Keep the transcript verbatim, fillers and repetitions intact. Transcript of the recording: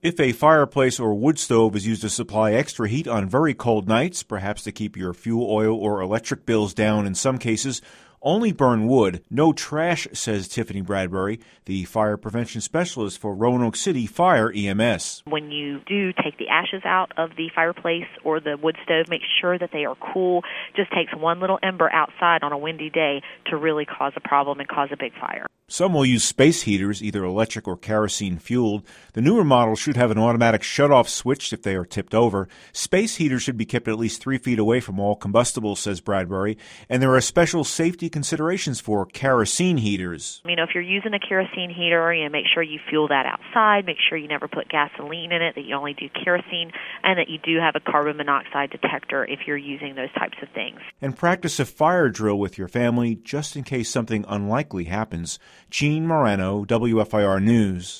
If a fireplace or wood stove is used to supply extra heat on very cold nights, perhaps to keep your fuel oil or electric bills down in some cases, only burn wood. No trash, says Tiffany Bradbury, the fire prevention specialist for Roanoke City Fire E M S. When you do take the ashes out of the fireplace or the wood stove, make sure that they are cool. Just takes one little ember outside on a windy day to really cause a problem and cause a big fire. Some will use space heaters, either electric or kerosene-fueled. The newer models should have an automatic shut-off switch if they are tipped over. Space heaters should be kept at least three feet away from all combustibles, says Bradbury, and there are special safety considerations for kerosene heaters. You know, if you're using a kerosene heater, you know, make sure you fuel that outside, make sure you never put gasoline in it, that you only do kerosene, and that you do have a carbon monoxide detector if you're using those types of things. And practice a fire drill with your family just in case something unlikely happens. Gene Morano, W F I R News.